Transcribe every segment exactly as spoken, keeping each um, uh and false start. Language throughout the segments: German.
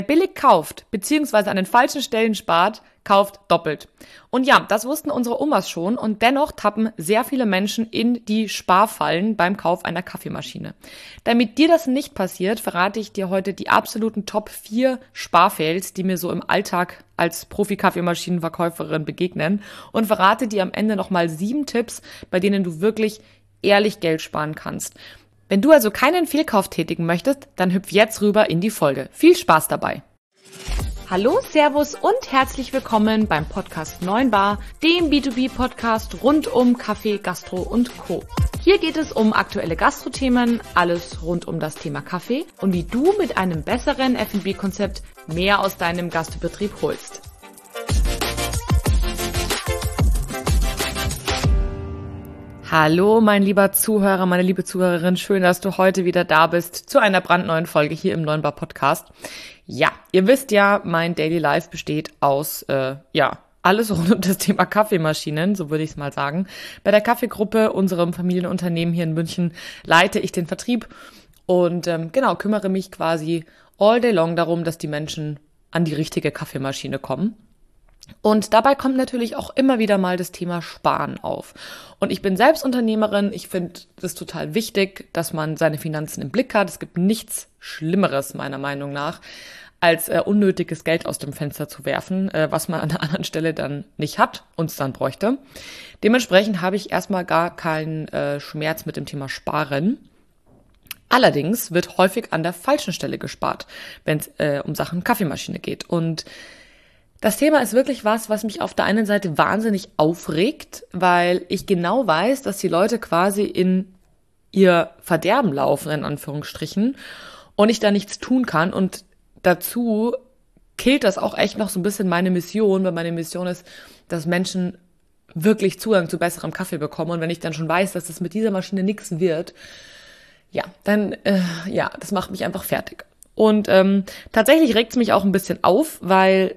Billig kauft, beziehungsweise an den falschen Stellen spart, kauft doppelt. Und ja, das wussten unsere Omas schon und dennoch tappen sehr viele Menschen in die Sparfallen beim Kauf einer Kaffeemaschine. Damit dir das nicht passiert, verrate ich dir heute die absoluten Top vier Sparfails, die mir so im Alltag als Profi-Kaffeemaschinenverkäuferin begegnen und verrate dir am Ende nochmal sieben Tipps, bei denen du wirklich ehrlich Geld sparen kannst. Wenn du also keinen Fehlkauf tätigen möchtest, dann hüpf jetzt rüber in die Folge. Viel Spaß dabei! Hallo, Servus und herzlich willkommen beim Podcast neun bar, dem B zwei B-Podcast rund um Kaffee, Gastro und Co. Hier geht es um aktuelle Gastrothemen, alles rund um das Thema Kaffee und wie du mit einem besseren F und B-Konzept mehr aus deinem Gastbetrieb holst. Hallo, mein lieber Zuhörer, meine liebe Zuhörerin, schön, dass du heute wieder da bist zu einer brandneuen Folge hier im neun bar Podcast. Ja, ihr wisst ja, mein Daily Life besteht aus, äh, ja, alles rund um das Thema Kaffeemaschinen, so würde ich es mal sagen. Bei der Kaffeegruppe, unserem Familienunternehmen hier in München, leite ich den Vertrieb und ähm, genau, kümmere mich quasi all day long darum, dass die Menschen an die richtige Kaffeemaschine kommen. Und dabei kommt natürlich auch immer wieder mal das Thema Sparen auf. Und ich bin selbst Unternehmerin. Ich finde das total wichtig, dass man seine Finanzen im Blick hat. Es gibt nichts Schlimmeres, meiner Meinung nach, als äh, unnötiges Geld aus dem Fenster zu werfen, äh, was man an der anderen Stelle dann nicht hat und es dann bräuchte. Dementsprechend habe ich erstmal gar keinen äh, Schmerz mit dem Thema Sparen. Allerdings wird häufig an der falschen Stelle gespart, wenn es äh, um Sachen Kaffeemaschine geht. Und das Thema ist wirklich was, was mich auf der einen Seite wahnsinnig aufregt, weil ich genau weiß, dass die Leute quasi in ihr Verderben laufen, in Anführungsstrichen, und ich da nichts tun kann. Und dazu killt das auch echt noch so ein bisschen meine Mission, weil meine Mission ist, dass Menschen wirklich Zugang zu besserem Kaffee bekommen. Und wenn ich dann schon weiß, dass das mit dieser Maschine nichts wird, ja, dann, äh, ja, das macht mich einfach fertig. Und ähm, tatsächlich regt es mich auch ein bisschen auf, weil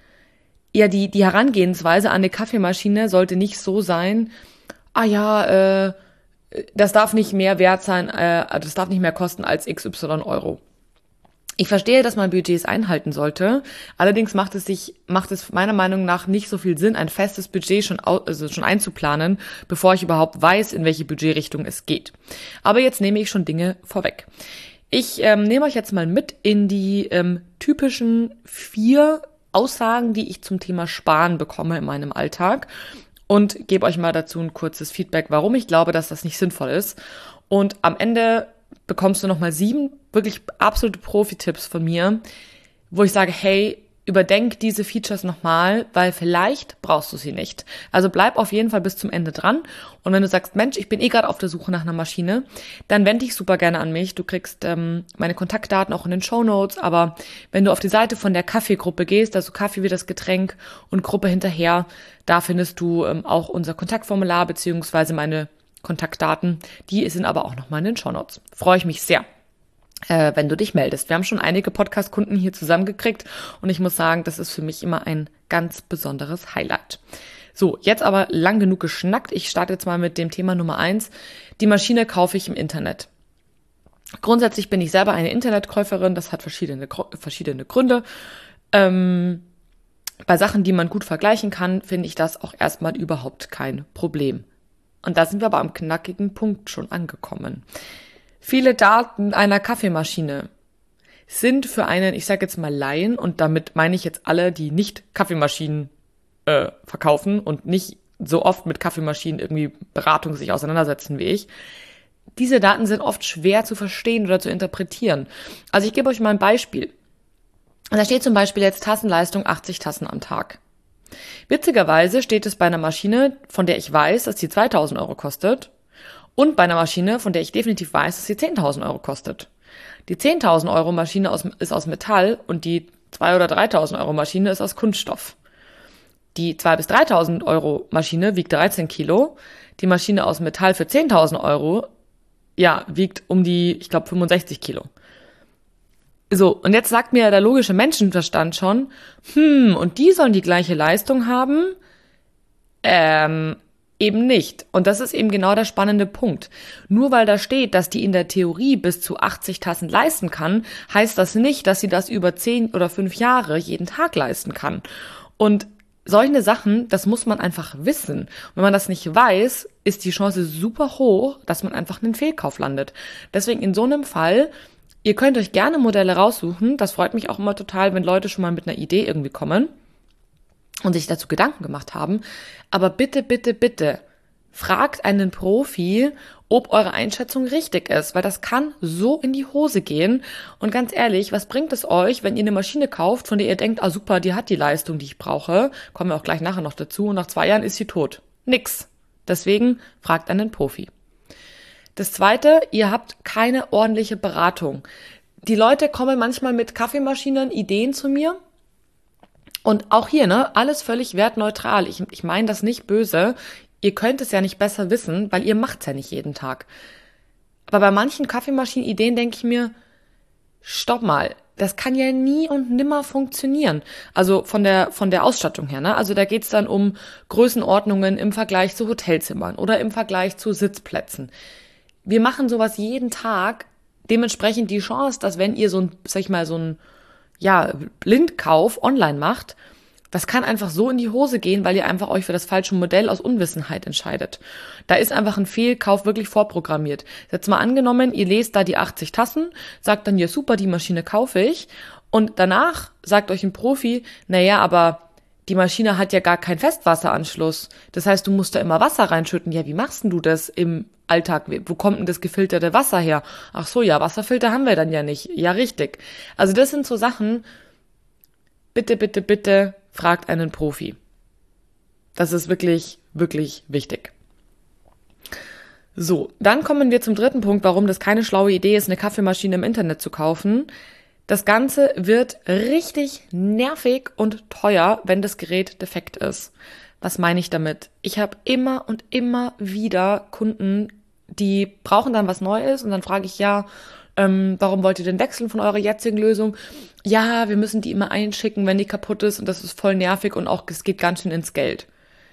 ja, die, die Herangehensweise an eine Kaffeemaschine sollte nicht so sein, ah ja, äh, das darf nicht mehr wert sein, äh, das darf nicht mehr kosten als X Y Euro. Ich verstehe, dass man Budgets einhalten sollte, allerdings macht es sich, macht es meiner Meinung nach nicht so viel Sinn, ein festes Budget schon, au, also schon einzuplanen, bevor ich überhaupt weiß, in welche Budgetrichtung es geht. Aber jetzt nehme ich schon Dinge vorweg. Ich ähm, nehme euch jetzt mal mit in die ähm, typischen vier Aussagen, die ich zum Thema Sparen bekomme in meinem Alltag und gebe euch mal dazu ein kurzes Feedback, warum ich glaube, dass das nicht sinnvoll ist. Und am Ende bekommst du nochmal sieben wirklich absolute Profi-Tipps von mir, wo ich sage, hey, überdenk diese Features nochmal, weil vielleicht brauchst du sie nicht. Also bleib auf jeden Fall bis zum Ende dran. Und wenn du sagst, Mensch, ich bin eh gerade auf der Suche nach einer Maschine, dann wende dich super gerne an mich. Du kriegst ähm, meine Kontaktdaten auch in den Shownotes. Aber wenn du auf die Seite von der Kaffeegruppe gehst, also Kaffee wie das Getränk und Gruppe hinterher, da findest du ähm, auch unser Kontaktformular beziehungsweise meine Kontaktdaten. Die sind aber auch nochmal in den Shownotes. Freue ich mich sehr, Äh, wenn du dich meldest. Wir haben schon einige Podcast-Kunden hier zusammengekriegt und ich muss sagen, das ist für mich immer ein ganz besonderes Highlight. So, jetzt aber lang genug geschnackt. Ich starte jetzt mal mit dem Thema Nummer eins. Die Maschine kaufe ich im Internet. Grundsätzlich bin ich selber eine Internetkäuferin. Das hat verschiedene, verschiedene Gründe. Ähm, bei Sachen, die man gut vergleichen kann, finde ich das auch erstmal überhaupt kein Problem. Und da sind wir aber am knackigen Punkt schon angekommen. Viele Daten einer Kaffeemaschine sind für einen, ich sage jetzt mal Laien, und damit meine ich jetzt alle, die nicht Kaffeemaschinen äh, verkaufen und nicht so oft mit Kaffeemaschinen irgendwie Beratung sich auseinandersetzen wie ich, diese Daten sind oft schwer zu verstehen oder zu interpretieren. Also ich gebe euch mal ein Beispiel. Da steht zum Beispiel jetzt Tassenleistung achtzig Tassen am Tag. Witzigerweise steht es bei einer Maschine, von der ich weiß, dass die zweitausend Euro kostet, und bei einer Maschine, von der ich definitiv weiß, dass sie zehntausend Euro kostet. Die zehntausend Euro Maschine aus, ist aus Metall und die zweitausend oder dreitausend Euro Maschine ist aus Kunststoff. Die zweitausend bis dreitausend Euro Maschine wiegt dreizehn Kilo. Die Maschine aus Metall für zehntausend Euro, ja, wiegt um die, ich glaube, fünfundsechzig Kilo. So, und jetzt sagt mir der logische Menschenverstand schon, hm, und die sollen die gleiche Leistung haben? Ähm, Eben nicht. Und das ist eben genau der spannende Punkt. Nur weil da steht, dass die in der Theorie bis zu achtzig Tassen leisten kann, heißt das nicht, dass sie das über zehn oder fünf Jahre jeden Tag leisten kann. Und solche Sachen, das muss man einfach wissen. Und wenn man das nicht weiß, ist die Chance super hoch, dass man einfach einen Fehlkauf landet. Deswegen in so einem Fall, ihr könnt euch gerne Modelle raussuchen. Das freut mich auch immer total, wenn Leute schon mal mit einer Idee irgendwie kommen und sich dazu Gedanken gemacht haben. Aber bitte, bitte, bitte, fragt einen Profi, ob eure Einschätzung richtig ist, weil das kann so in die Hose gehen. Und ganz ehrlich, was bringt es euch, wenn ihr eine Maschine kauft, von der ihr denkt, ah super, die hat die Leistung, die ich brauche, kommen wir auch gleich nachher noch dazu, und nach zwei Jahren ist sie tot. Nix. Deswegen fragt einen Profi. Das Zweite, ihr habt keine ordentliche Beratung. Die Leute kommen manchmal mit Kaffeemaschinen, Ideen zu mir. Und auch hier, ne, alles völlig wertneutral. Ich, ich meine das nicht böse. Ihr könnt es ja nicht besser wissen, weil ihr macht's ja nicht jeden Tag. Aber bei manchen Kaffeemaschinen-Ideen denke ich mir, stopp mal, das kann ja nie und nimmer funktionieren. Also von der von der Ausstattung her, ne? Also da geht's dann um Größenordnungen im Vergleich zu Hotelzimmern oder im Vergleich zu Sitzplätzen. Wir machen sowas jeden Tag. Dementsprechend die Chance, dass wenn ihr so ein, sag ich mal, so ein ja, Blindkauf online macht, das kann einfach so in die Hose gehen, weil ihr einfach euch für das falsche Modell aus Unwissenheit entscheidet. Da ist einfach ein Fehlkauf wirklich vorprogrammiert. Jetzt mal angenommen, ihr lest da die achtzig Tassen, sagt dann, ja super, die Maschine kaufe ich, und danach sagt euch ein Profi, naja, aber die Maschine hat ja gar keinen Festwasseranschluss. Das heißt, du musst da immer Wasser reinschütten. Ja, wie machst denn du das im Alltag? Wo kommt denn das gefilterte Wasser her? Ach so, ja, Wasserfilter haben wir dann ja nicht. Ja, richtig. Also das sind so Sachen, bitte, bitte, bitte fragt einen Profi. Das ist wirklich, wirklich wichtig. So, dann kommen wir zum dritten Punkt, warum das keine schlaue Idee ist, eine Kaffeemaschine im Internet zu kaufen. Das Ganze wird richtig nervig und teuer, wenn das Gerät defekt ist. Was meine ich damit? Ich habe immer und immer wieder Kunden, die brauchen dann was Neues, und dann frage ich, ja, ähm, warum wollt ihr denn wechseln von eurer jetzigen Lösung? Ja, wir müssen die immer einschicken, wenn die kaputt ist, und das ist voll nervig und auch es geht ganz schön ins Geld.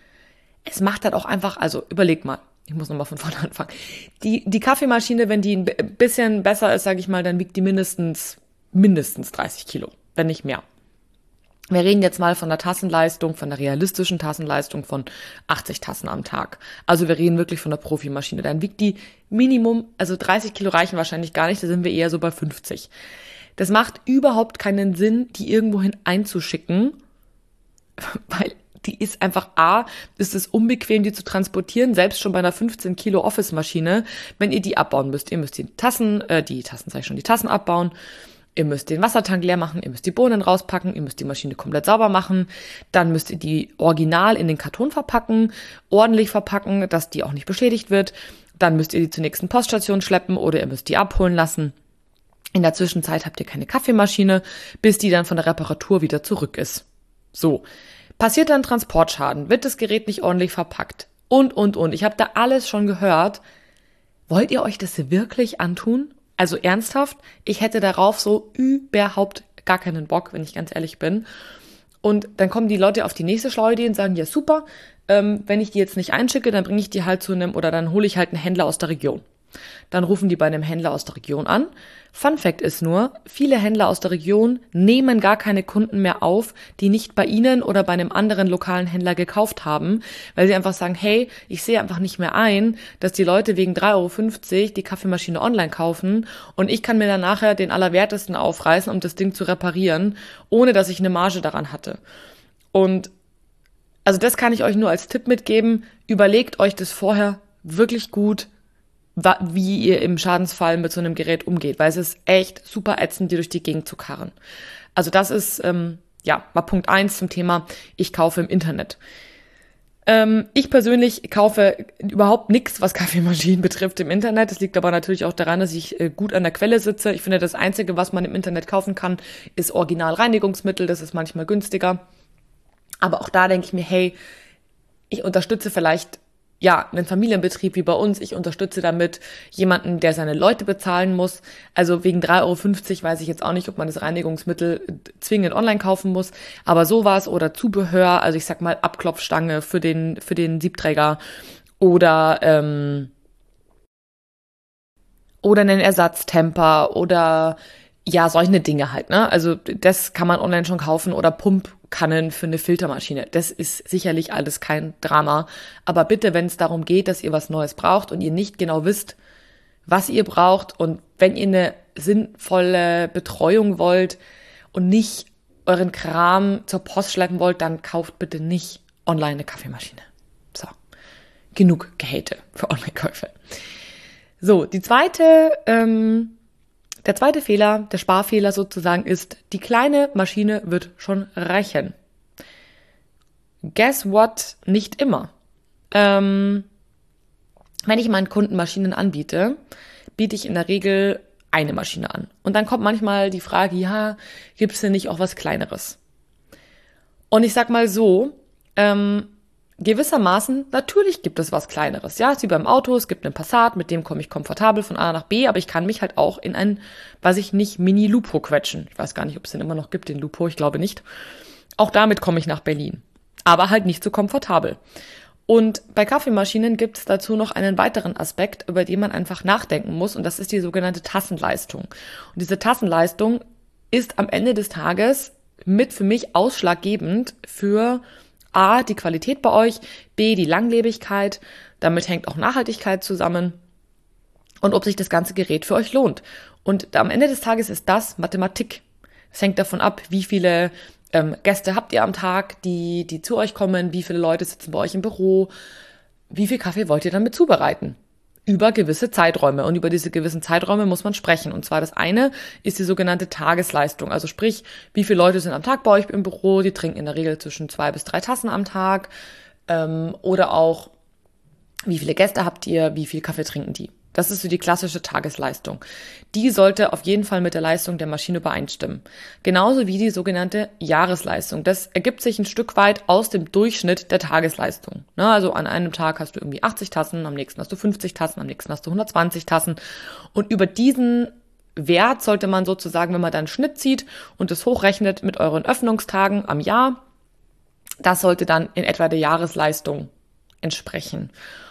Es macht halt auch einfach, also überleg mal, ich muss nochmal von vorne anfangen. Die, die Kaffeemaschine, wenn die ein bisschen besser ist, sage ich mal, dann wiegt die mindestens mindestens dreißig Kilo, wenn nicht mehr. Wir reden jetzt mal von der Tassenleistung, von der realistischen Tassenleistung von achtzig Tassen am Tag. Also wir reden wirklich von der Profimaschine. Dann wiegt die Minimum, also dreißig Kilo reichen wahrscheinlich gar nicht, da sind wir eher so bei fünfzig. Das macht überhaupt keinen Sinn, die irgendwohin einzuschicken, weil die ist einfach A, ist es unbequem, die zu transportieren, selbst schon bei einer fünfzehn Kilo Office-Maschine, wenn ihr die abbauen müsst. Ihr müsst die Tassen, äh, die Tassen, sag ich schon, die Tassen abbauen. Ihr müsst den Wassertank leer machen, ihr müsst die Bohnen rauspacken, ihr müsst die Maschine komplett sauber machen, dann müsst ihr die original in den Karton verpacken, ordentlich verpacken, dass die auch nicht beschädigt wird, dann müsst ihr die zur nächsten Poststation schleppen oder ihr müsst die abholen lassen. In der Zwischenzeit habt ihr keine Kaffeemaschine, bis die dann von der Reparatur wieder zurück ist. So, passiert dann Transportschaden, wird das Gerät nicht ordentlich verpackt und, und, und. Ich habe da alles schon gehört. Wollt ihr euch das wirklich antun? Also ernsthaft, ich hätte darauf so überhaupt gar keinen Bock, wenn ich ganz ehrlich bin. Und dann kommen die Leute auf die nächste schlaue Idee und sagen, ja super, ähm, wenn ich die jetzt nicht einschicke, dann bringe ich die halt zu einem, oder dann hole ich halt einen Händler aus der Region. Dann rufen die bei einem Händler aus der Region an. Fun Fact ist nur, viele Händler aus der Region nehmen gar keine Kunden mehr auf, die nicht bei ihnen oder bei einem anderen lokalen Händler gekauft haben, weil sie einfach sagen, hey, ich sehe einfach nicht mehr ein, dass die Leute wegen drei Euro fünfzig die Kaffeemaschine online kaufen und ich kann mir dann nachher den Allerwertesten aufreißen, um das Ding zu reparieren, ohne dass ich eine Marge daran hatte. Und also das kann ich euch nur als Tipp mitgeben, überlegt euch das vorher wirklich gut, wie ihr im Schadensfall mit so einem Gerät umgeht, weil es ist echt super ätzend, die durch die Gegend zu karren. Also das ist, ähm, ja, mal Punkt eins zum Thema, ich kaufe im Internet. Ähm, ich persönlich kaufe überhaupt nichts, was Kaffeemaschinen betrifft im Internet. Das liegt aber natürlich auch daran, dass ich äh, gut an der Quelle sitze. Ich finde, das Einzige, was man im Internet kaufen kann, ist Originalreinigungsmittel. Das ist manchmal günstiger. Aber auch da denke ich mir, hey, ich unterstütze vielleicht ja, einen Familienbetrieb wie bei uns. Ich unterstütze damit jemanden, der seine Leute bezahlen muss. Also wegen drei Euro fünfzig weiß ich jetzt auch nicht, ob man das Reinigungsmittel zwingend online kaufen muss. Aber sowas oder Zubehör, also ich sag mal Abklopfstange für den, für den Siebträger oder, ähm, oder einen Ersatztemper oder ja, solche Dinge halt, ne? Also das kann man online schon kaufen oder Pumpkannen für eine Filtermaschine. Das ist sicherlich alles kein Drama. Aber bitte, wenn es darum geht, dass ihr was Neues braucht und ihr nicht genau wisst, was ihr braucht und wenn ihr eine sinnvolle Betreuung wollt und nicht euren Kram zur Post schleppen wollt, dann kauft bitte nicht online eine Kaffeemaschine. So, genug Gehate für Online-Käufe. So, die zweite... Ähm, Der zweite Fehler, der Sparfehler sozusagen, ist, die kleine Maschine wird schon reichen. Guess what? Nicht immer. Ähm, wenn ich meinen Kunden Maschinen anbiete, biete ich in der Regel eine Maschine an. Und dann kommt manchmal die Frage, ja, gibt es denn nicht auch was Kleineres? Und ich sag mal so, ähm, gewissermaßen, natürlich gibt es was Kleineres. Ja, es ist wie beim Auto, es gibt einen Passat, mit dem komme ich komfortabel von A nach B, aber ich kann mich halt auch in ein, weiß ich nicht, Mini-Lupo quetschen. Ich weiß gar nicht, ob es den immer noch gibt, den Lupo, ich glaube nicht. Auch damit komme ich nach Berlin. Aber halt nicht so komfortabel. Und bei Kaffeemaschinen gibt es dazu noch einen weiteren Aspekt, über den man einfach nachdenken muss, und das ist die sogenannte Tassenleistung. Und diese Tassenleistung ist am Ende des Tages mit für mich ausschlaggebend für A, die Qualität bei euch, B, die Langlebigkeit, damit hängt auch Nachhaltigkeit zusammen und ob sich das ganze Gerät für euch lohnt. Und am Ende des Tages ist das Mathematik. Es hängt davon ab, wie viele ähm, Gäste habt ihr am Tag, die, die zu euch kommen, wie viele Leute sitzen bei euch im Büro, wie viel Kaffee wollt ihr damit zubereiten? Über gewisse Zeiträume. Und über diese gewissen Zeiträume muss man sprechen. Und zwar das eine ist die sogenannte Tagesleistung. Also sprich, wie viele Leute sind am Tag bei euch im Büro? Die trinken in der Regel zwischen zwei bis drei Tassen am Tag. Ähm, oder auch, wie viele Gäste habt ihr? Wie viel Kaffee trinken die? Das ist so die klassische Tagesleistung. Die sollte auf jeden Fall mit der Leistung der Maschine übereinstimmen. Genauso wie die sogenannte Jahresleistung. Das ergibt sich ein Stück weit aus dem Durchschnitt der Tagesleistung. Also an einem Tag hast du irgendwie achtzig Tassen, am nächsten hast du fünfzig Tassen, am nächsten hast du hundertzwanzig Tassen. Und über diesen Wert sollte man sozusagen, wenn man dann einen Schnitt zieht und es hochrechnet mit euren Öffnungstagen am Jahr, das sollte dann in etwa der Jahresleistung entsprechen.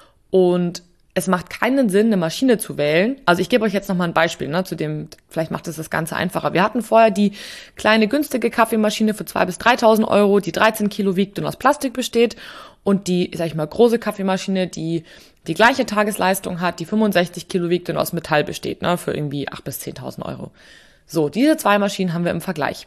Und es macht keinen Sinn, eine Maschine zu wählen. Also ich gebe euch jetzt nochmal ein Beispiel, ne, zu dem, vielleicht macht es das Ganze einfacher. Wir hatten vorher die kleine günstige Kaffeemaschine für zweitausend bis dreitausend Euro, die dreizehn Kilo wiegt und aus Plastik besteht. Und die, sag ich mal, große Kaffeemaschine, die die gleiche Tagesleistung hat, die fünfundsechzig Kilo wiegt und aus Metall besteht, ne, für irgendwie achttausend bis zehntausend Euro. So, diese zwei Maschinen haben wir im Vergleich.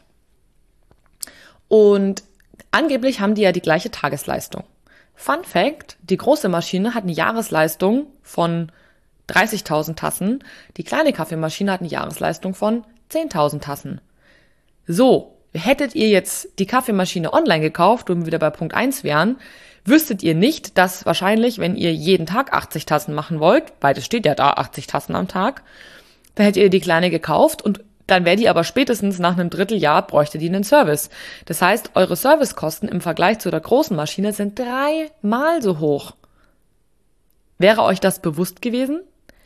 Und angeblich haben die ja die gleiche Tagesleistung. Fun Fact, die große Maschine hat eine Jahresleistung von dreißigtausend Tassen, die kleine Kaffeemaschine hat eine Jahresleistung von zehntausend Tassen. So, hättet ihr jetzt die Kaffeemaschine online gekauft, wo wir wieder bei Punkt eins wären, wüsstet ihr nicht, dass wahrscheinlich, wenn ihr jeden Tag achtzig Tassen machen wollt, weil das steht ja da, achtzig Tassen am Tag, dann hättet ihr die kleine gekauft und dann wäre die aber spätestens nach einem Dritteljahr, bräuchte die einen Service. Das heißt, eure Servicekosten im Vergleich zu der großen Maschine sind dreimal so hoch. Wäre euch das bewusst gewesen?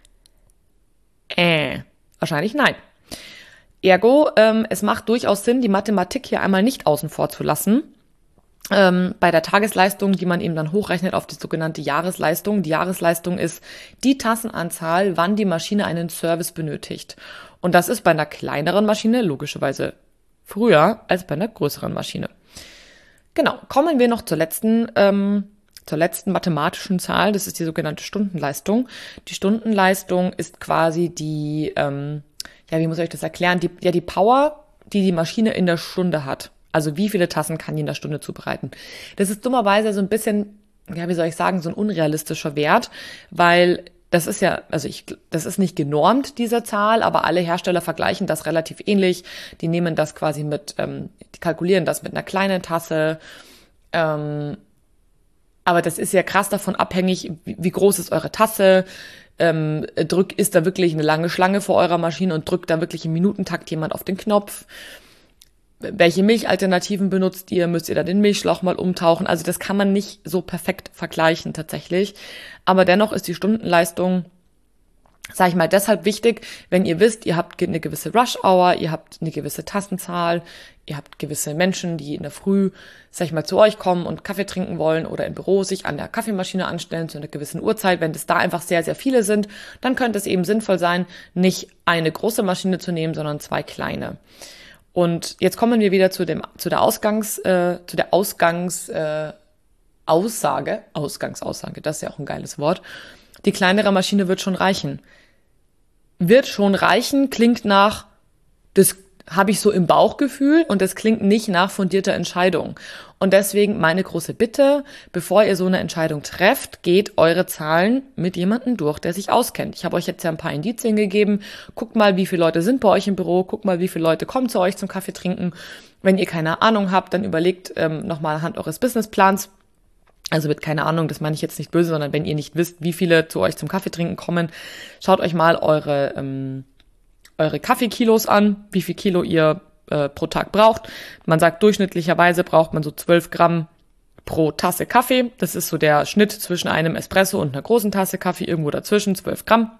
Äh, wahrscheinlich nein. Ergo, ähm, es macht durchaus Sinn, die Mathematik hier einmal nicht außen vor zu lassen. Ähm, bei der Tagesleistung, die man eben dann hochrechnet auf die sogenannte Jahresleistung. Die Jahresleistung ist die Tassenanzahl, wann die Maschine einen Service benötigt. Und das ist bei einer kleineren Maschine logischerweise früher als bei einer größeren Maschine. Genau, kommen wir noch zur letzten, ähm, zur letzten mathematischen Zahl. Das ist die sogenannte Stundenleistung. Die Stundenleistung ist quasi die, ähm, ja, wie muss ich euch das erklären? Die, ja, die Power, die die Maschine in der Stunde hat. Also wie viele Tassen kann die in der Stunde zubereiten? Das ist dummerweise so ein bisschen, ja, wie soll ich sagen, so ein unrealistischer Wert, weil das ist ja, also ich, das ist nicht genormt, diese Zahl, aber alle Hersteller vergleichen das relativ ähnlich. Die nehmen das quasi mit, ähm, die kalkulieren das mit einer kleinen Tasse. Ähm, aber das ist ja krass davon abhängig, wie, wie groß ist eure Tasse. Ähm, drück, ist da wirklich eine lange Schlange vor eurer Maschine und drückt da wirklich im Minutentakt jemand auf den Knopf. welche Milchalternativen benutzt ihr? Müsst ihr da den Milchschlauch mal umtauchen? Also das kann man nicht so perfekt vergleichen tatsächlich. Aber dennoch ist die Stundenleistung, sage ich mal, deshalb wichtig, wenn ihr wisst, ihr habt eine gewisse Rush-Hour, ihr habt eine gewisse Tassenzahl, ihr habt gewisse Menschen, die in der Früh, sag ich mal, zu euch kommen und Kaffee trinken wollen oder im Büro sich an der Kaffeemaschine anstellen zu einer gewissen Uhrzeit. Wenn das da einfach sehr, sehr viele sind, dann könnte es eben sinnvoll sein, nicht eine große Maschine zu nehmen, sondern zwei kleine. Und jetzt kommen wir wieder zu dem, zu der Ausgangs, äh, zu der Ausgangs, äh, Aussage, Ausgangsaussage, das ist ja auch ein geiles Wort. Die kleinere Maschine wird schon reichen. Wird schon reichen, klingt nach, das habe ich so im Bauchgefühl und das klingt nicht nach fundierter Entscheidung. Und deswegen meine große Bitte, bevor ihr so eine Entscheidung trefft, geht eure Zahlen mit jemandem durch, der sich auskennt. Ich habe euch jetzt ja ein paar Indizien gegeben. Guckt mal, wie viele Leute sind bei euch im Büro. Guckt mal, wie viele Leute kommen zu euch zum Kaffee trinken. Wenn ihr keine Ahnung habt, dann überlegt ähm, nochmal anhand eures Businessplans. Also mit keine Ahnung, das meine ich jetzt nicht böse, sondern wenn ihr nicht wisst, wie viele zu euch zum Kaffee trinken kommen, schaut euch mal eure ähm, eure Kaffeekilos an, wie viel Kilo ihr äh, pro Tag braucht. Man sagt, durchschnittlicherweise braucht man so zwölf Gramm pro Tasse Kaffee. Das ist so der Schnitt zwischen einem Espresso und einer großen Tasse Kaffee, irgendwo dazwischen, zwölf Gramm.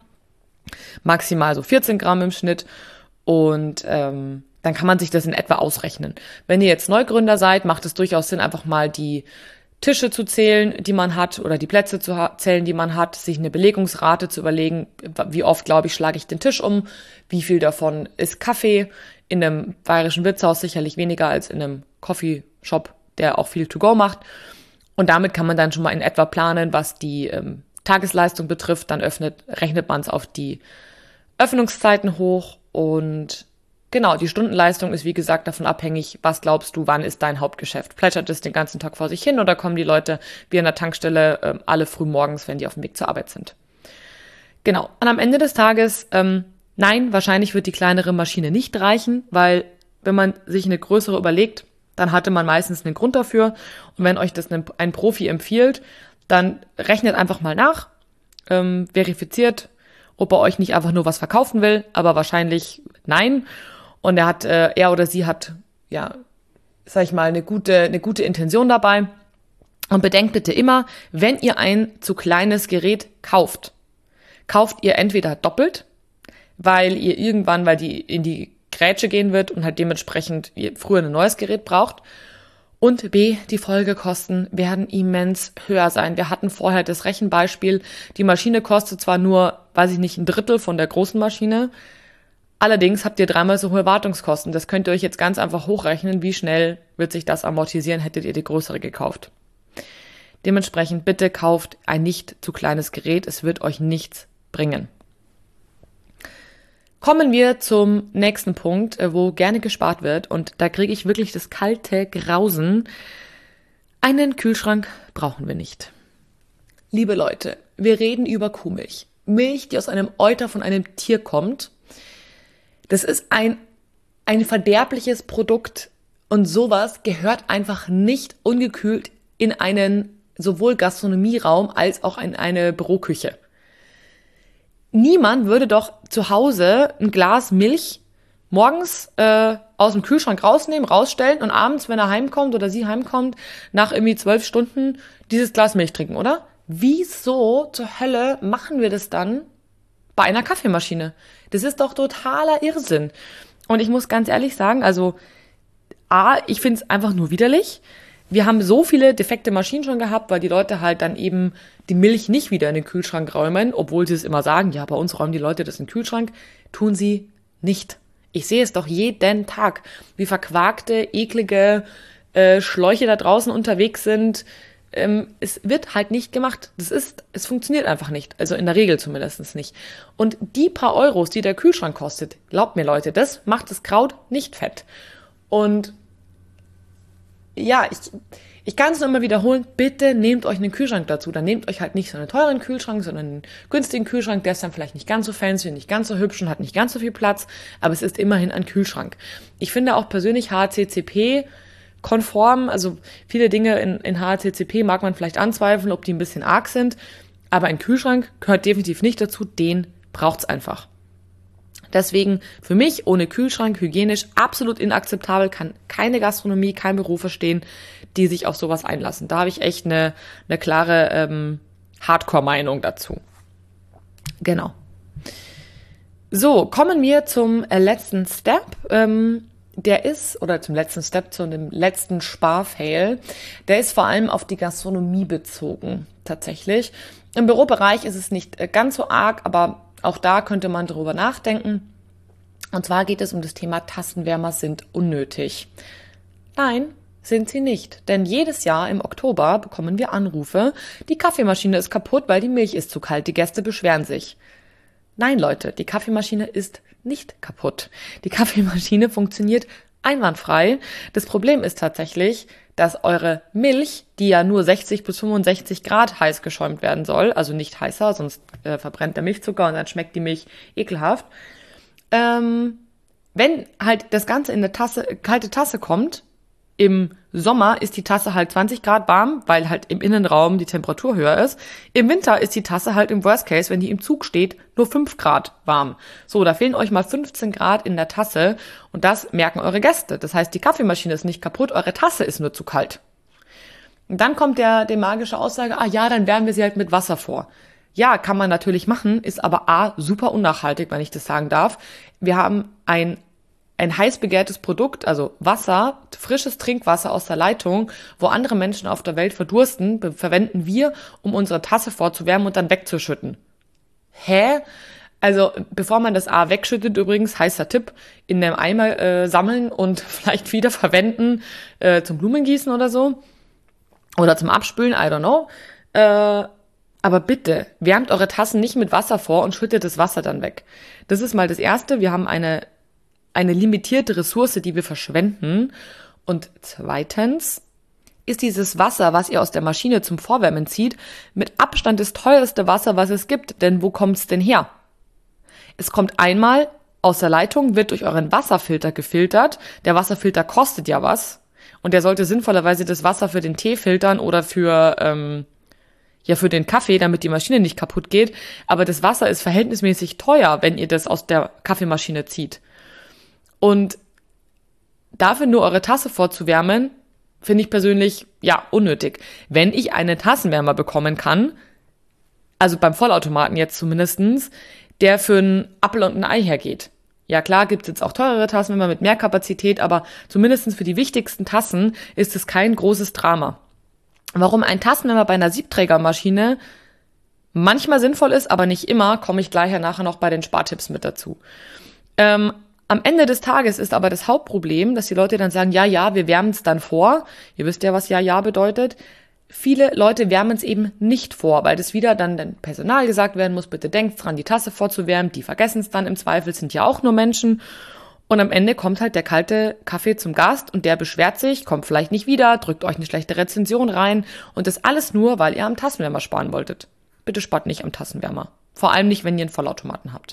Maximal so vierzehn Gramm im Schnitt. Und ähm, dann kann man sich das in etwa ausrechnen. Wenn ihr jetzt Neugründer seid, macht es durchaus Sinn, einfach mal die Tische zu zählen, die man hat, oder die Plätze zu ha- zählen, die man hat, sich eine Belegungsrate zu überlegen, wie oft, glaube ich, schlage ich den Tisch um, wie viel davon ist Kaffee, in einem bayerischen Wirtshaus sicherlich weniger als in einem Coffeeshop, der auch viel to go macht. Und damit kann man dann schon mal in etwa planen, was die ähm, Tagesleistung betrifft. Dann öffnet, rechnet man es auf die Öffnungszeiten hoch und genau, die Stundenleistung ist wie gesagt davon abhängig, was glaubst du, wann ist dein Hauptgeschäft? Plätschert es den ganzen Tag vor sich hin oder kommen die Leute wie an der Tankstelle äh, alle früh morgens, wenn die auf dem Weg zur Arbeit sind? Genau, und am Ende des Tages, ähm, nein, wahrscheinlich wird die kleinere Maschine nicht reichen, weil wenn man sich eine größere überlegt, dann hatte man meistens einen Grund dafür. Und wenn euch das ein, ein Profi empfiehlt, dann rechnet einfach mal nach, ähm, verifiziert, ob er euch nicht einfach nur was verkaufen will, aber wahrscheinlich nein. Und er hat, äh, er oder sie hat, ja, sag ich mal, eine gute, eine gute Intention dabei. Und bedenkt bitte immer, wenn ihr ein zu kleines Gerät kauft, kauft ihr entweder doppelt, weil ihr irgendwann, weil die in die Grätsche gehen wird und halt dementsprechend ihr früher ein neues Gerät braucht. Und B, die Folgekosten werden immens höher sein. Wir hatten vorher das Rechenbeispiel, die Maschine kostet zwar nur, weiß ich nicht, ein Drittel von der großen Maschine, allerdings habt ihr dreimal so hohe Wartungskosten. Das könnt ihr euch jetzt ganz einfach hochrechnen, wie schnell wird sich das amortisieren, hättet ihr die größere gekauft. Dementsprechend bitte kauft ein nicht zu kleines Gerät, es wird euch nichts bringen. Kommen wir zum nächsten Punkt, wo gerne gespart wird und da kriege ich wirklich das kalte Grausen. Einen Kühlschrank brauchen wir nicht. Liebe Leute, wir reden über Kuhmilch. Milch, die aus einem Euter von einem Tier kommt. Das ist ein, ein verderbliches Produkt und sowas gehört einfach nicht ungekühlt in einen sowohl Gastronomieraum als auch in eine Büroküche. Niemand würde doch zu Hause ein Glas Milch morgens äh, aus dem Kühlschrank rausnehmen, rausstellen und abends, wenn er heimkommt oder sie heimkommt, nach irgendwie zwölf Stunden dieses Glas Milch trinken, oder? Wieso zur Hölle machen wir das dann bei einer Kaffeemaschine? Das ist doch totaler Irrsinn. Und ich muss ganz ehrlich sagen, also A, ich finde es einfach nur widerlich. Wir haben so viele defekte Maschinen schon gehabt, weil die Leute halt dann eben die Milch nicht wieder in den Kühlschrank räumen, obwohl sie es immer sagen, ja, bei uns räumen die Leute das in den Kühlschrank. Tun sie nicht. Ich sehe es doch jeden Tag, wie verquakte, eklige äh, Schläuche da draußen unterwegs sind. Ähm, es wird halt nicht gemacht. Das ist, es funktioniert einfach nicht. Also in der Regel zumindest nicht. Und die paar Euros, die der Kühlschrank kostet, glaubt mir Leute, das macht das Kraut nicht fett. Und ja, ich, ich kann es nur immer wiederholen, bitte nehmt euch einen Kühlschrank dazu. Dann nehmt euch halt nicht so einen teuren Kühlschrank, sondern einen günstigen Kühlschrank, der ist dann vielleicht nicht ganz so fancy, nicht ganz so hübsch und hat nicht ganz so viel Platz, aber es ist immerhin ein Kühlschrank. Ich finde auch persönlich H A C C P konform, also viele Dinge in, in H A C C P mag man vielleicht anzweifeln, ob die ein bisschen arg sind, aber ein Kühlschrank gehört definitiv nicht dazu, den braucht's einfach. Deswegen für mich ohne Kühlschrank hygienisch absolut inakzeptabel, kann keine Gastronomie, kein Büro verstehen, die sich auf sowas einlassen. Da habe ich echt eine, eine klare ähm, Hardcore-Meinung dazu. Genau. So, kommen wir zum äh, letzten Step. Ähm, der ist, oder zum letzten Step, zu dem letzten Sparfail, der ist vor allem auf die Gastronomie bezogen, tatsächlich. Im Bürobereich ist es nicht äh, ganz so arg, aber auch da könnte man drüber nachdenken. Und zwar geht es um das Thema Tassenwärmer sind unnötig. Nein, sind sie nicht. Denn jedes Jahr im Oktober bekommen wir Anrufe, die Kaffeemaschine ist kaputt, weil die Milch ist zu kalt, die Gäste beschweren sich. Nein, Leute, die Kaffeemaschine ist nicht kaputt. Die Kaffeemaschine funktioniert einwandfrei. Das Problem ist tatsächlich, dass eure Milch, die ja nur sechzig bis fünfundsechzig Grad heiß geschäumt werden soll, also nicht heißer, sonst äh, verbrennt der Milchzucker und dann schmeckt die Milch ekelhaft. Ähm, wenn halt das Ganze in eine Tasse, kalte Tasse kommt, im Sommer ist die Tasse halt zwanzig Grad warm, weil halt im Innenraum die Temperatur höher ist. Im Winter ist die Tasse halt im Worst Case, wenn die im Zug steht, nur fünf Grad warm. So, da fehlen euch mal fünfzehn Grad in der Tasse und das merken eure Gäste. Das heißt, die Kaffeemaschine ist nicht kaputt, eure Tasse ist nur zu kalt. Und dann kommt der, die magische Aussage, ah ja, dann wärmen wir sie halt mit Wasser vor. Ja, kann man natürlich machen, ist aber A, super unnachhaltig, wenn ich das sagen darf. Wir haben ein ein heiß begehrtes Produkt, also Wasser, frisches Trinkwasser aus der Leitung, wo andere Menschen auf der Welt verdursten, be- verwenden wir, um unsere Tasse vorzuwärmen und dann wegzuschütten. Hä? Also bevor man das A wegschüttet, übrigens, heißer Tipp, in einem Eimer äh, sammeln und vielleicht wieder verwenden äh, zum Blumengießen oder so. Oder zum Abspülen, I don't know. Äh, aber bitte, wärmt eure Tassen nicht mit Wasser vor und schüttet das Wasser dann weg. Das ist mal das Erste. Wir haben eine eine limitierte Ressource, die wir verschwenden. Und zweitens ist dieses Wasser, was ihr aus der Maschine zum Vorwärmen zieht, mit Abstand das teuerste Wasser, was es gibt. Denn wo kommt's denn her? Es kommt einmal aus der Leitung, wird durch euren Wasserfilter gefiltert. Der Wasserfilter kostet ja was. Und der sollte sinnvollerweise das Wasser für den Tee filtern oder für, ähm, ja, für den Kaffee, damit die Maschine nicht kaputt geht. Aber das Wasser ist verhältnismäßig teuer, wenn ihr das aus der Kaffeemaschine zieht. Und dafür nur eure Tasse vorzuwärmen, finde ich persönlich, ja, unnötig. Wenn ich einen Tassenwärmer bekommen kann, also beim Vollautomaten jetzt zumindestens, der für einen Apfel und ein Ei hergeht. Ja klar, gibt es jetzt auch teurere Tassenwärmer mit mehr Kapazität, aber zumindestens für die wichtigsten Tassen ist es kein großes Drama. Warum ein Tassenwärmer bei einer Siebträgermaschine manchmal sinnvoll ist, aber nicht immer, komme ich gleich nachher noch bei den Spartipps mit dazu. Ähm, Am Ende des Tages ist aber das Hauptproblem, dass die Leute dann sagen, ja, ja, wir wärmen es dann vor. Ihr wisst ja, was ja, ja bedeutet. Viele Leute wärmen es eben nicht vor, weil das wieder dann dem Personal gesagt werden muss, bitte denkt dran, die Tasse vorzuwärmen. Die vergessen es dann im Zweifel, sind ja auch nur Menschen. Und am Ende kommt halt der kalte Kaffee zum Gast und der beschwert sich, kommt vielleicht nicht wieder, drückt euch eine schlechte Rezension rein. Und das alles nur, weil ihr am Tassenwärmer sparen wolltet. Bitte spart nicht am Tassenwärmer. Vor allem nicht, wenn ihr einen Vollautomaten habt.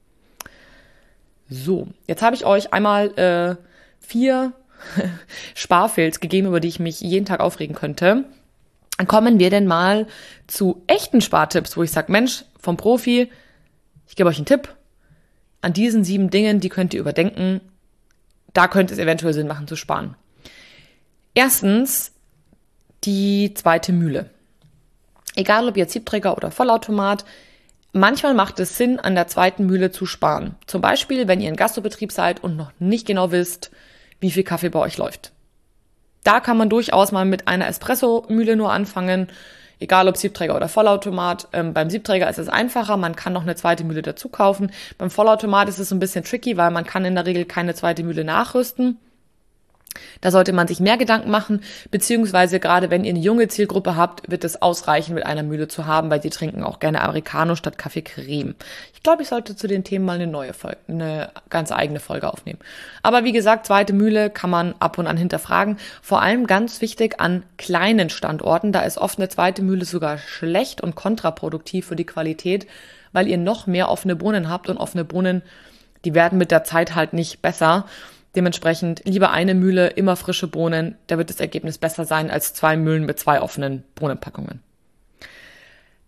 So, jetzt habe ich euch einmal äh, vier Sparfails gegeben, über die ich mich jeden Tag aufregen könnte. Dann kommen wir denn mal zu echten Spartipps, wo ich sage, Mensch, vom Profi, ich gebe euch einen Tipp. An diesen sieben Dingen, die könnt ihr überdenken. Da könnte es eventuell Sinn machen zu sparen. Erstens, die zweite Mühle. Egal ob jetzt Siebträger oder Vollautomat, manchmal macht es Sinn, an der zweiten Mühle zu sparen. Zum Beispiel, wenn ihr ein Gastrobetrieb seid und noch nicht genau wisst, wie viel Kaffee bei euch läuft. Da kann man durchaus mal mit einer Espresso-Mühle nur anfangen, egal ob Siebträger oder Vollautomat. Ähm, beim Siebträger ist es einfacher, man kann noch eine zweite Mühle dazu kaufen. Beim Vollautomat ist es ein bisschen tricky, weil man kann in der Regel keine zweite Mühle nachrüsten. Da sollte man sich mehr Gedanken machen, beziehungsweise gerade wenn ihr eine junge Zielgruppe habt, wird es ausreichen, mit einer Mühle zu haben, weil sie trinken auch gerne Americano statt Kaffee-Creme. Ich glaube, ich sollte zu den Themen mal eine neue Folge, eine ganz eigene Folge aufnehmen. Aber wie gesagt, zweite Mühle kann man ab und an hinterfragen. Vor allem ganz wichtig an kleinen Standorten, da ist oft eine zweite Mühle sogar schlecht und kontraproduktiv für die Qualität, weil ihr noch mehr offene Bohnen habt und offene Bohnen, die werden mit der Zeit halt nicht besser. Dementsprechend lieber eine Mühle, immer frische Bohnen, da wird das Ergebnis besser sein als zwei Mühlen mit zwei offenen Bohnenpackungen.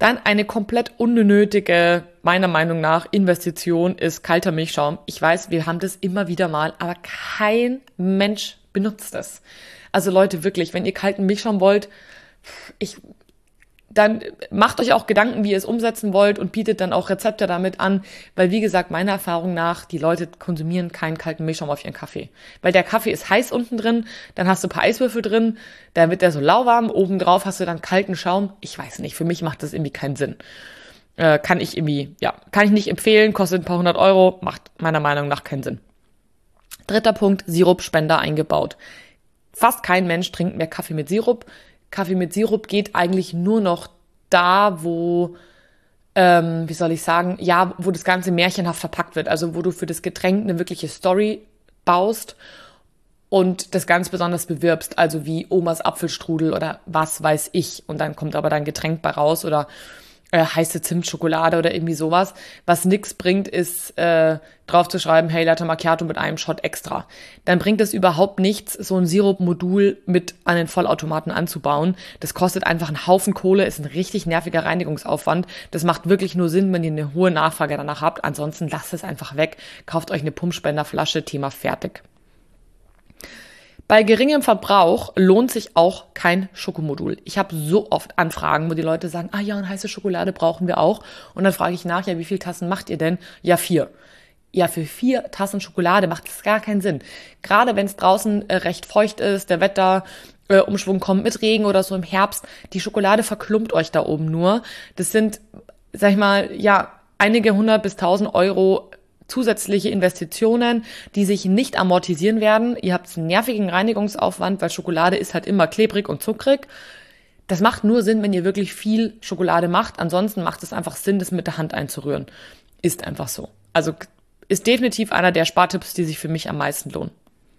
Dann eine komplett unnötige, meiner Meinung nach, Investition ist kalter Milchschaum. Ich weiß, wir haben das immer wieder mal, aber kein Mensch benutzt das. Also Leute, wirklich, wenn ihr kalten Milchschaum wollt, ich, dann macht euch auch Gedanken, wie ihr es umsetzen wollt und bietet dann auch Rezepte damit an, weil wie gesagt, meiner Erfahrung nach, die Leute konsumieren keinen kalten Milchschaum auf ihren Kaffee. Weil der Kaffee ist heiß unten drin, dann hast du ein paar Eiswürfel drin, dann wird der so lauwarm, obendrauf hast du dann kalten Schaum. Ich weiß nicht, für mich macht das irgendwie keinen Sinn. Äh, kann ich irgendwie, ja, kann ich nicht empfehlen, kostet ein paar hundert Euro, macht meiner Meinung nach keinen Sinn. Dritter Punkt, Sirupspender eingebaut. Fast kein Mensch trinkt mehr Kaffee mit Sirup. Kaffee mit Sirup geht eigentlich nur noch da, wo, ähm, wie soll ich sagen, ja, wo das Ganze märchenhaft verpackt wird. Also wo du für das Getränk eine wirkliche Story baust und das ganz besonders bewirbst. Also wie Omas Apfelstrudel oder was weiß ich. Und dann kommt aber dein Getränk bei raus oder äh, heiße Zimtschokolade oder irgendwie sowas. Was nix bringt, ist äh, drauf zu schreiben, hey, Latte Macchiato mit einem Shot extra. Dann bringt es überhaupt nichts, so ein Sirupmodul mit an den Vollautomaten anzubauen. Das kostet einfach einen Haufen Kohle, ist ein richtig nerviger Reinigungsaufwand. Das macht wirklich nur Sinn, wenn ihr eine hohe Nachfrage danach habt. Ansonsten lasst es einfach weg, kauft euch eine Pumpspenderflasche, Thema fertig. Bei geringem Verbrauch lohnt sich auch kein Schokomodul. Ich habe so oft Anfragen, wo die Leute sagen, ah ja, und heiße Schokolade brauchen wir auch. Und dann frage ich nach, ja, wie viele Tassen macht ihr denn? Ja, vier. Ja, für vier Tassen Schokolade macht es gar keinen Sinn. Gerade wenn es draußen äh, recht feucht ist, der Wetterumschwung äh, kommt mit Regen oder so im Herbst, die Schokolade verklumpt euch da oben nur. Das sind, sag ich mal, ja, einige hundert bis tausend Euro zusätzliche Investitionen, die sich nicht amortisieren werden. Ihr habt einen nervigen Reinigungsaufwand, weil Schokolade ist halt immer klebrig und zuckrig. Das macht nur Sinn, wenn ihr wirklich viel Schokolade macht. Ansonsten macht es einfach Sinn, das mit der Hand einzurühren. Ist einfach so. Also ist definitiv einer der Spartipps, die sich für mich am meisten lohnen.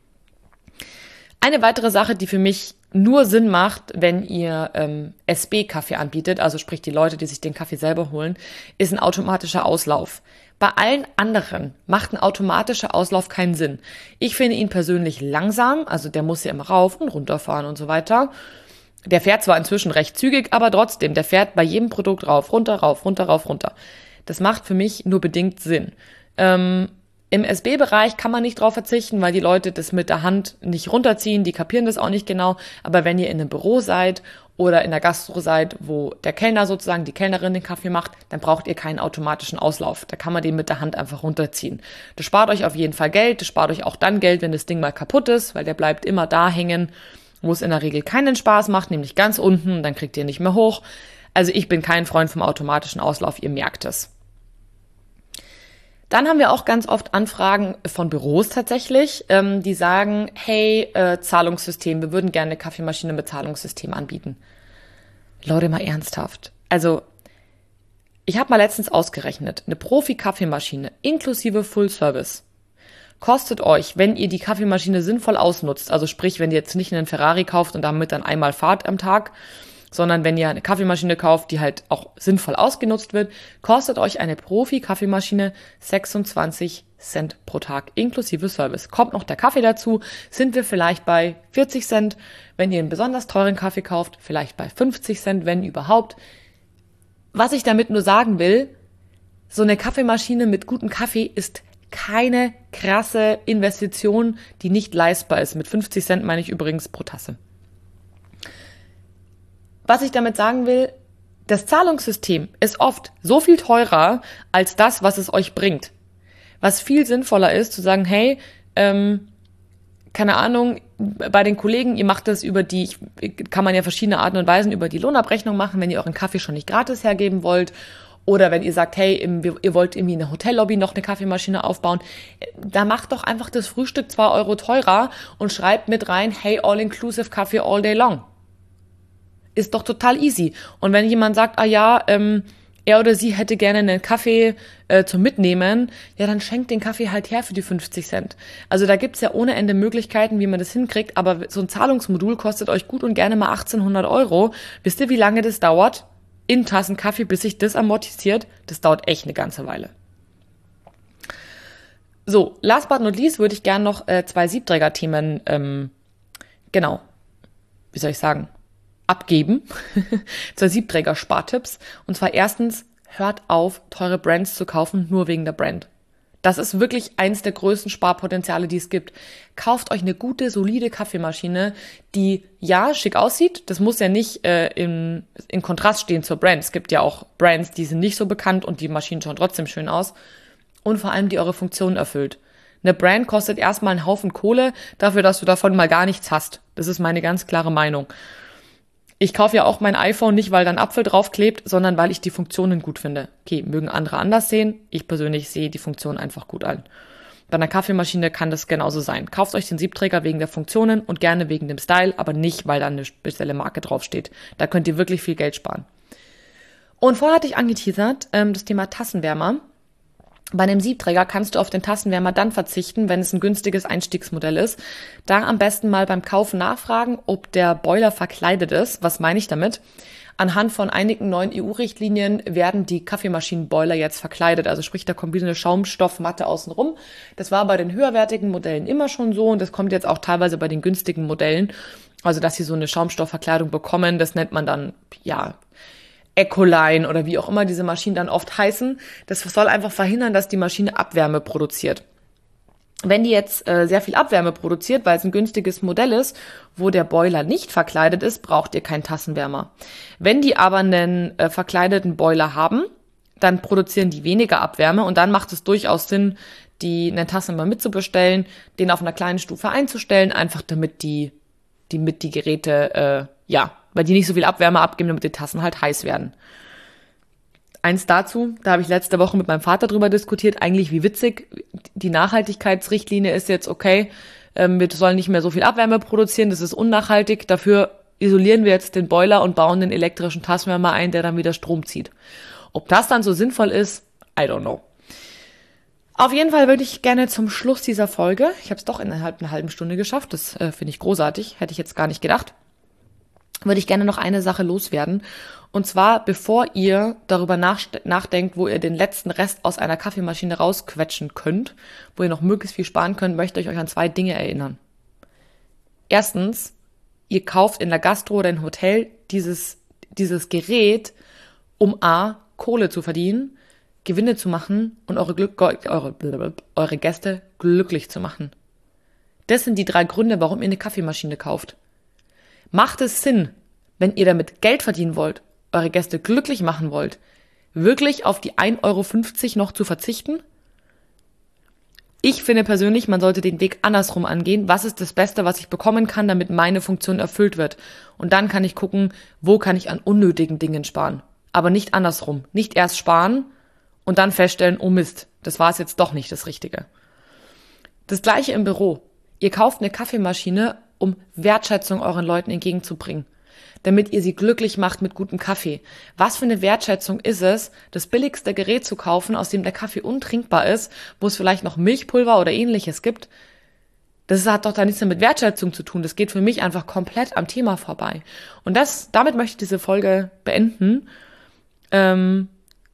Eine weitere Sache, die für mich nur Sinn macht, wenn ihr ähm, S B-Kaffee anbietet, also sprich die Leute, die sich den Kaffee selber holen, ist ein automatischer Auslauf. Bei allen anderen macht ein automatischer Auslauf keinen Sinn. Ich finde ihn persönlich langsam, also der muss ja immer rauf und runter fahren und so weiter. Der fährt zwar inzwischen recht zügig, aber trotzdem, der fährt bei jedem Produkt rauf, runter, rauf, runter, rauf, runter. Das macht für mich nur bedingt Sinn. Ähm, Im S B-Bereich kann man nicht drauf verzichten, weil die Leute das mit der Hand nicht runterziehen, die kapieren das auch nicht genau. Aber wenn ihr in einem Büro seid oder in der Gastro seid, wo der Kellner sozusagen, die Kellnerin den Kaffee macht, dann braucht ihr keinen automatischen Auslauf. Da kann man den mit der Hand einfach runterziehen. Das spart euch auf jeden Fall Geld, das spart euch auch dann Geld, wenn das Ding mal kaputt ist, weil der bleibt immer da hängen, wo es in der Regel keinen Spaß macht, nämlich ganz unten, dann kriegt ihr nicht mehr hoch. Also ich bin kein Freund vom automatischen Auslauf, ihr merkt es. Dann haben wir auch ganz oft Anfragen von Büros tatsächlich, ähm, die sagen, hey, äh, Zahlungssystem, wir würden gerne eine Kaffeemaschine mit Zahlungssystem anbieten. Leute, mal ernsthaft. Also, ich habe mal letztens ausgerechnet, eine Profi-Kaffeemaschine inklusive Full Service kostet euch, wenn ihr die Kaffeemaschine sinnvoll ausnutzt, also sprich, wenn ihr jetzt nicht einen Ferrari kauft und damit dann einmal fahrt am Tag, sondern wenn ihr eine Kaffeemaschine kauft, die halt auch sinnvoll ausgenutzt wird, kostet euch eine Profi-Kaffeemaschine sechsundzwanzig Cent pro Tag inklusive Service. Kommt noch der Kaffee dazu, sind wir vielleicht bei vierzig Cent. Wenn ihr einen besonders teuren Kaffee kauft, vielleicht bei fünfzig Cent, wenn überhaupt. Was ich damit nur sagen will, so eine Kaffeemaschine mit gutem Kaffee ist keine krasse Investition, die nicht leistbar ist. Mit fünfzig Cent meine ich übrigens pro Tasse. Was ich damit sagen will, das Zahlungssystem ist oft so viel teurer als das, was es euch bringt. Was viel sinnvoller ist, zu sagen, hey, ähm, keine Ahnung, bei den Kollegen, ihr macht das über die, kann man ja verschiedene Arten und Weisen über die Lohnabrechnung machen, wenn ihr euren Kaffee schon nicht gratis hergeben wollt. Oder wenn ihr sagt, hey, ihr wollt irgendwie in der Hotellobby noch eine Kaffeemaschine aufbauen, da macht doch einfach das Frühstück zwei Euro teurer und schreibt mit rein, hey, all-inclusive Kaffee all day long. Ist doch total easy. Und wenn jemand sagt, ah ja, ähm, er oder sie hätte gerne einen Kaffee äh, zum Mitnehmen, ja, dann schenkt den Kaffee halt her für die fünfzig Cent. Also da gibt's ja ohne Ende Möglichkeiten, wie man das hinkriegt, aber so ein Zahlungsmodul kostet euch gut und gerne mal achtzehnhundert Euro. Wisst ihr, wie lange das dauert? In Tassen Kaffee, bis sich das amortisiert? Das dauert echt eine ganze Weile. So, last but not least würde ich gerne noch äh, zwei Siebträger-Themen, ähm, genau, wie soll ich sagen, abgeben. Zur Siebträger-Spartipps. Und zwar erstens, hört auf, teure Brands zu kaufen, nur wegen der Brand. Das ist wirklich eins der größten Sparpotenziale, die es gibt. Kauft euch eine gute, solide Kaffeemaschine, die ja schick aussieht. Das muss ja nicht äh, in, in Kontrast stehen zur Brand. Es gibt ja auch Brands, die sind nicht so bekannt und die Maschinen schauen trotzdem schön aus. Und vor allem, die eure Funktionen erfüllt. Eine Brand kostet erstmal einen Haufen Kohle dafür, dass du davon mal gar nichts hast. Das ist meine ganz klare Meinung. Ich kaufe ja auch mein iPhone nicht, weil da ein Apfel draufklebt, sondern weil ich die Funktionen gut finde. Okay, mögen andere anders sehen. Ich persönlich sehe die Funktionen einfach gut an. Bei einer Kaffeemaschine kann das genauso sein. Kauft euch den Siebträger wegen der Funktionen und gerne wegen dem Style, aber nicht, weil da eine spezielle Marke draufsteht. Da könnt ihr wirklich viel Geld sparen. Und vorher hatte ich angeteasert, ähm, das Thema Tassenwärmer. Bei einem Siebträger kannst du auf den Tassenwärmer dann verzichten, wenn es ein günstiges Einstiegsmodell ist. Da am besten mal beim Kaufen nachfragen, ob der Boiler verkleidet ist. Was meine ich damit? Anhand von einigen neuen E U-Richtlinien werden die Kaffeemaschinenboiler jetzt verkleidet. Also sprich, da kommt wieder eine Schaumstoffmatte außenrum. Das war bei den höherwertigen Modellen immer schon so und das kommt jetzt auch teilweise bei den günstigen Modellen. Also dass sie so eine Schaumstoffverkleidung bekommen, das nennt man dann, ja, Ecoline oder wie auch immer diese Maschinen dann oft heißen. Das soll einfach verhindern, dass die Maschine Abwärme produziert. Wenn die jetzt äh, sehr viel Abwärme produziert, weil es ein günstiges Modell ist, wo der Boiler nicht verkleidet ist, braucht ihr keinen Tassenwärmer. Wenn die aber einen äh, verkleideten Boiler haben, dann produzieren die weniger Abwärme und dann macht es durchaus Sinn, die einen Tassenwärmer mitzubestellen, den auf einer kleinen Stufe einzustellen, einfach damit die, die mit die Geräte, äh, ja, weil die nicht so viel Abwärme abgeben, damit die Tassen halt heiß werden. Eins dazu, da habe ich letzte Woche mit meinem Vater drüber diskutiert, eigentlich wie witzig, die Nachhaltigkeitsrichtlinie ist jetzt okay, ähm, wir sollen nicht mehr so viel Abwärme produzieren, das ist unnachhaltig, dafür isolieren wir jetzt den Boiler und bauen den elektrischen Tassenwärmer ein, der dann wieder Strom zieht. Ob das dann so sinnvoll ist, I don't know. Auf jeden Fall würde ich gerne zum Schluss dieser Folge, ich habe es doch innerhalb einer halben Stunde geschafft, das äh, finde ich großartig, hätte ich jetzt gar nicht gedacht, würde ich gerne noch eine Sache loswerden. Und zwar, bevor ihr darüber nachdenkt, wo ihr den letzten Rest aus einer Kaffeemaschine rausquetschen könnt, wo ihr noch möglichst viel sparen könnt, möchte ich euch an zwei Dinge erinnern. Erstens, ihr kauft in der Gastro oder im Hotel dieses, dieses Gerät, um A, Kohle zu verdienen, Gewinne zu machen und eure, Glück, eure, eure Gäste glücklich zu machen. Das sind die drei Gründe, warum ihr eine Kaffeemaschine kauft. Macht es Sinn, wenn ihr damit Geld verdienen wollt, eure Gäste glücklich machen wollt, wirklich auf die ein Euro fünfzig noch zu verzichten? Ich finde persönlich, man sollte den Weg andersrum angehen. Was ist das Beste, was ich bekommen kann, damit meine Funktion erfüllt wird? Und dann kann ich gucken, wo kann ich an unnötigen Dingen sparen. Aber nicht andersrum. Nicht erst sparen und dann feststellen, oh Mist, das war es jetzt doch nicht das Richtige. Das Gleiche im Büro. Ihr kauft eine Kaffeemaschine, um Wertschätzung euren Leuten entgegenzubringen, damit ihr sie glücklich macht mit gutem Kaffee. Was für eine Wertschätzung ist es, das billigste Gerät zu kaufen, aus dem der Kaffee untrinkbar ist, wo es vielleicht noch Milchpulver oder ähnliches gibt? Das hat doch da nichts mehr mit Wertschätzung zu tun. Das geht für mich einfach komplett am Thema vorbei. Und das, damit möchte ich diese Folge beenden. Ähm,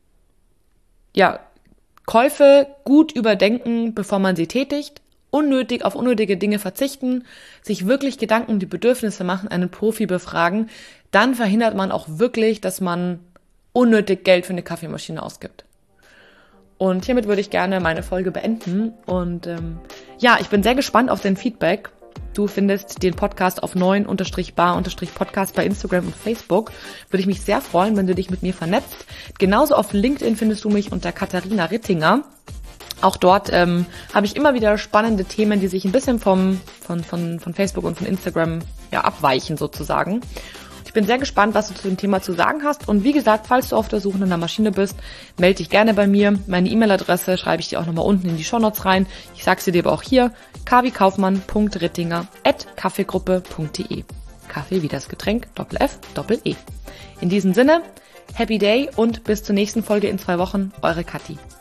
ja, Käufe gut überdenken, bevor man sie tätigt. Unnötig auf unnötige Dinge verzichten, sich wirklich Gedanken um die Bedürfnisse machen, einen Profi befragen, dann verhindert man auch wirklich, dass man unnötig Geld für eine Kaffeemaschine ausgibt. Und hiermit würde ich gerne meine Folge beenden. Und ähm, ja, ich bin sehr gespannt auf dein Feedback. Du findest den Podcast auf neun bar Podcast bei Instagram und Facebook. Würde ich mich sehr freuen, wenn du dich mit mir vernetzt. Genauso auf LinkedIn findest du mich unter Katharina Rittinger. Auch dort ähm, habe ich immer wieder spannende Themen, die sich ein bisschen vom von von von Facebook und von Instagram ja abweichen sozusagen. Ich bin sehr gespannt, was du zu dem Thema zu sagen hast. Und wie gesagt, falls du auf der Suche nach einer Maschine bist, melde dich gerne bei mir. Meine E-Mail-Adresse schreibe ich dir auch nochmal unten in die Shownotes rein. Ich sage sie dir aber auch hier, k wie kaufmann punkt rittinger at kaffeegruppe punkt de. Kaffee wie das Getränk, Doppel-F, Doppel-E. In diesem Sinne, Happy Day und bis zur nächsten Folge in zwei Wochen. Eure Kathi.